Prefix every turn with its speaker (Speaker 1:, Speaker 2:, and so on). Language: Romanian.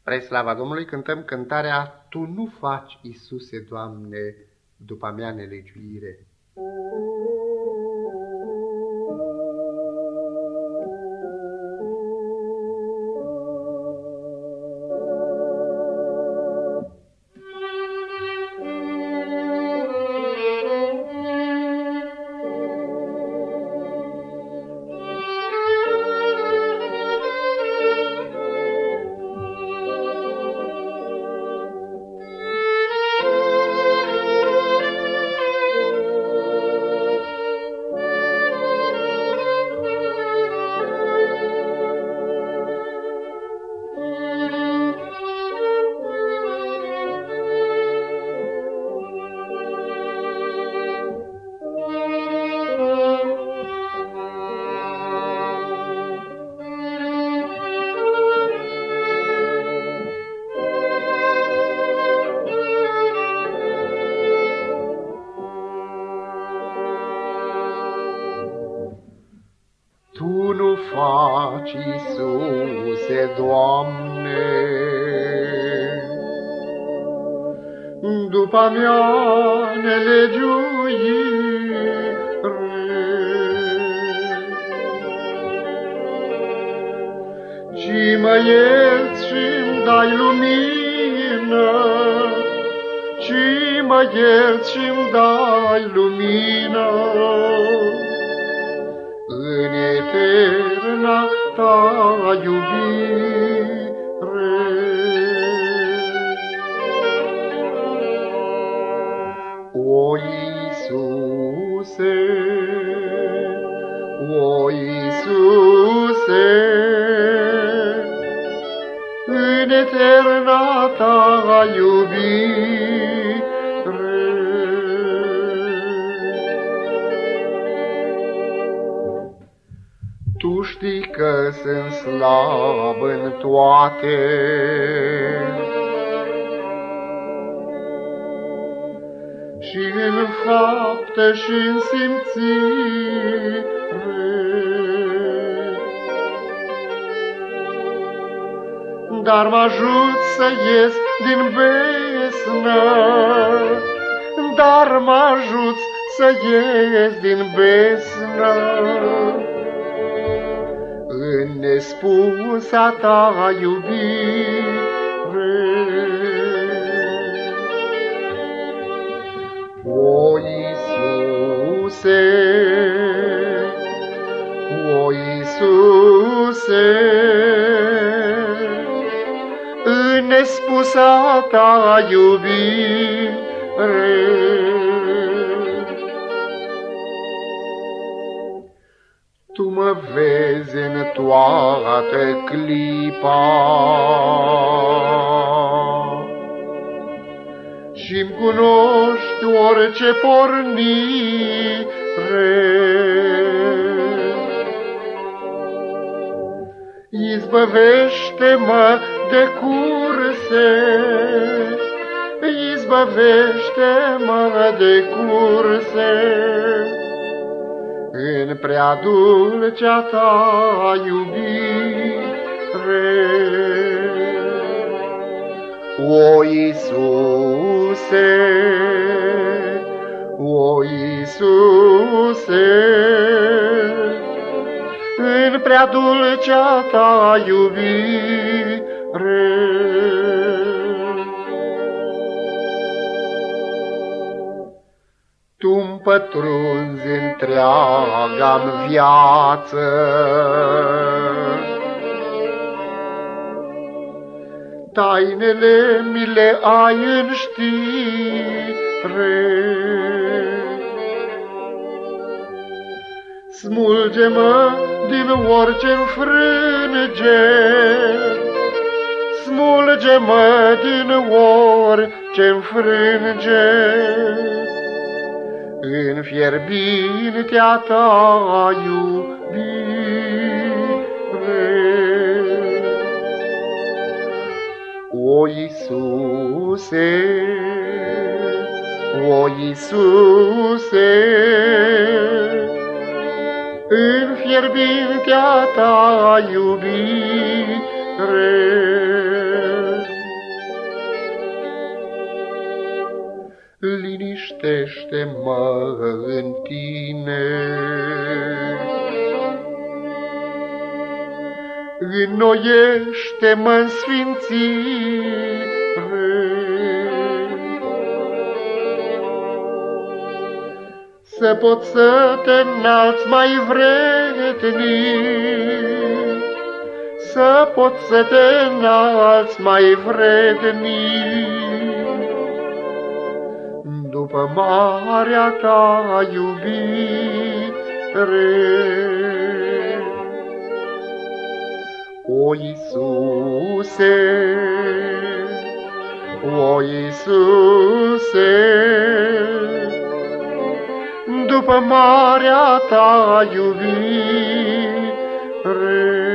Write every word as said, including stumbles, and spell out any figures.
Speaker 1: Spre slava Domnului cântăm cântarea Tu nu faci, Iisuse, Doamne, după mea nelegiuire. Tu nu faci, Iisuse, Doamne, după mea nelegiuire, ci mă ierți și-mi dai lumină, ci mă ierți și-mi dai lumină. În eterna ta iubire, o Iisuse, o Iisuse, în eterna ta iubire. Tu știi că sunt slab în toate, și în fapte și în simțire, dar mă ajut să ies din besnă, dar mă ajut să ies din besnă. În nespusa ta iubire, o Iisuse, o Iisuse, în nespusa ta iubire. Tu mă vezi în toată clipa și-mi cunoști orice pornire. Izbăvește-mă de curse, izbăvește-mă de curse, în prea dulcea ta iubire. O Iisuse, o Iisuse, în prea dulcea ta iubire. Tu-mi pătrunzi întreaga-mi viață, tainele mi le ai în știre. Smulge-mă din orice înfrânge, smulge-mă din orice înfrânge, în fierbintea ta iubire. O Iisuse, o Iisuse, în fierbintea ta iubire. gătește-mă în tine. Înnoiește-mă în sfințire, să pot să te înalți mai vrednic, să pot să te înalți mai vrednic, după marea ta iubire. O Iisuse, o Iisuse, după marea ta iubire,